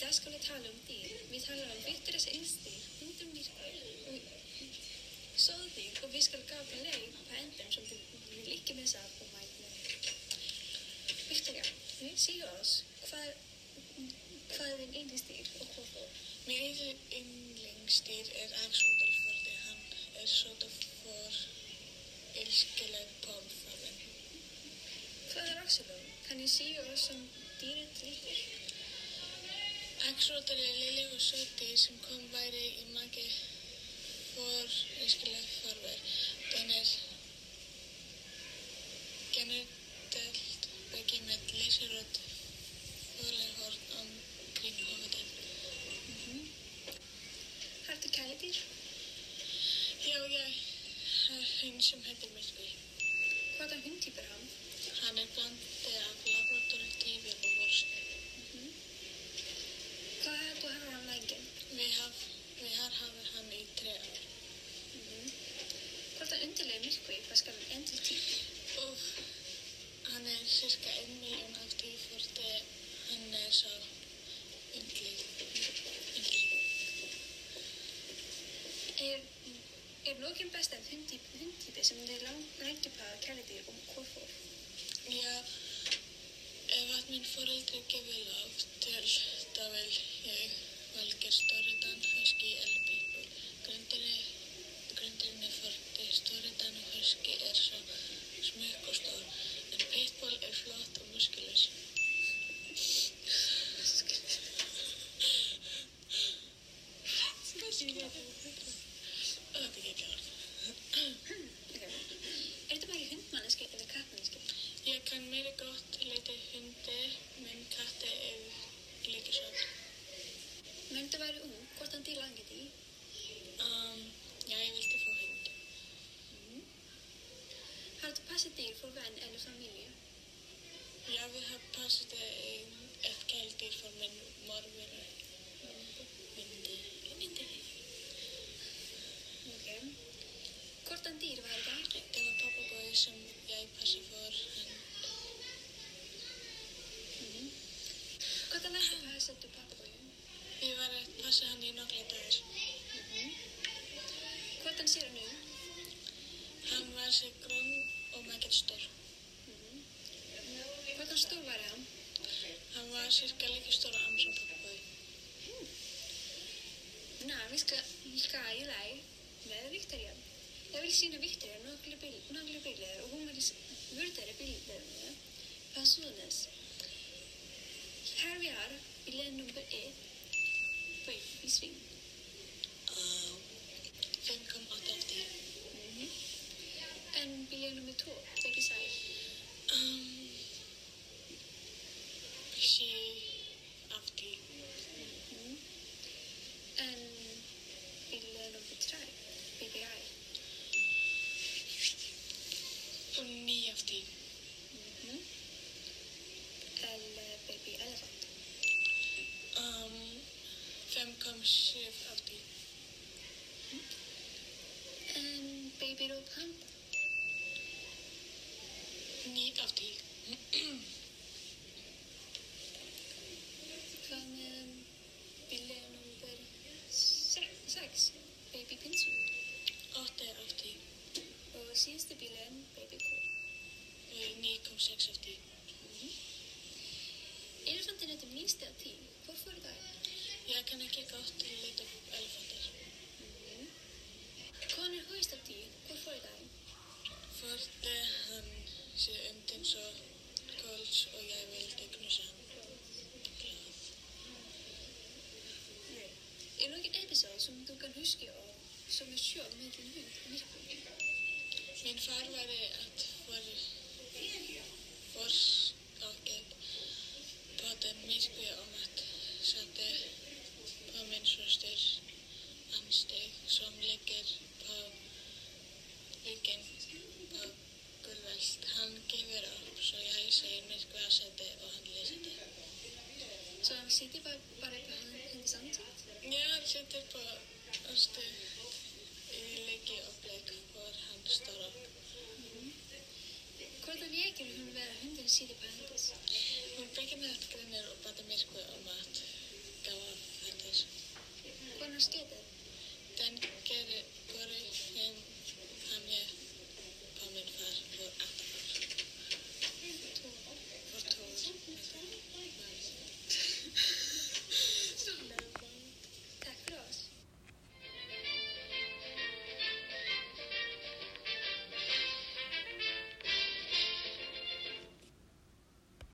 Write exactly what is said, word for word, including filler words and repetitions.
dag skal vi tale om dyr. Vi taler om Victorias yngstdyr, hundermyrker og sådyr, og vi skal gå på lei på enden som du vil ikke missa på meg med. Victoria, si oss, hva, hva er din yndlingsdyr og hvorfor? Min yndlingsdyr er axolotl fordi han er så for elskelig på omfangen. Hva er axolotl? Kan du si oss om dyret liker? Axolotl er lille og søt dyr som kom være i mange for elskelig farver. Den er generelt begge med lyserødt fuglekorn omkring hovedet. Mm-hmm. Har du kæledyr? Ja, jeg har hund som heter Misky. Hvaða hundtype er hann? Han er blandið af labrador, retriever og vorst. Mm-hmm. Hvað har du haft hann lengi? Vi har, vi har haft hann í tre ár. Mm-hmm. Hvaða undirlega Misky? Hvað skal hann enn til tíu? Uff, hann er cirka en milljón af tíu fordi hann er svo yndlig. Er, er någon bestämd hundtyp, hundtype som du lägger på kæledyr och hvorfor? Ja, ef að minn foreldri gefur lov til, þá vil ég velja Storidan, Husky eller Pitbull. Grundinni fordi Storidan og Husky er svo smökk og stór, en Pitbull er flott og muskulös. Þetta er ekki orð. Okay. Er þetta bara hundmanneski eller kattmanneski? Ég kann meira gott leita hundi, men katti er líka svo. Men du var ung, hvordan dyr langet i? Um, ja, ég vildi få hund. Mm. Har du passet dyr for venn eller familie? Ja, vi har passet ett kæledyr for min mormor. Hundi. Hundi. Okay. Hvordan dyr var det? Det var papagøye som jeg passet for han. Mm. Hvordan var det passet du papagøyen? Vi var að passa hann í nokkra dagar. Mm. Hvordan ser han ut? Hann var sér grönn og meget stór. Mm. Hvordan stor var han? Hann var cirka líka stór am som papagøye. Mm. Nå, vi skal, vi skal i leg med Victoria. Jag vill syna Victoria några bil, några bilder och hon vill vurdera bilderna på Sunes. Här vi har bild nummer ett på i sving. Uh, fem komma åtta av tio. Mm-hmm. En bild nummer två, baby size. Um, sju av tio. Mm-hmm. En bild nummer tre, baby eye. Och nio av tio. Mm-hmm. Eller baby elephant. Um, fem komma sju av tio. Mm. En baby rope panda. nio av tio. Kan um, bild nummer sex, baby pinsu. åtta av tio. Och sista bilden, baby ko. nio komma sex av tio. Mm-hmm. Elefanten är det minsta av tio. Hvorfor det? Jag kan inte gott lita på elefanter. Mm-hmm. Hvað er högst av tio? Hvorfor det? Fordi hann ser undan så kols og jag vildi knussa hann. Glad. Er någon episod som du kan huska och som är kört med din hund? Min far var att för forskaket på den Misky om att satte på min søsters ansteg som ligger på ryggen på gulvet. Han giver upp så jag säger Misky att sätta och han läser det. Så han sitter bara, bara på hennes ansikt? Ja, han sitter på ansteg i ligge upplägg för han står upp. Mm-hmm. Hvordan leker hun ved hunden sitter på hennes? Hun begynner at griner og bader Misky om at det var faktisk. Hvordan skete det?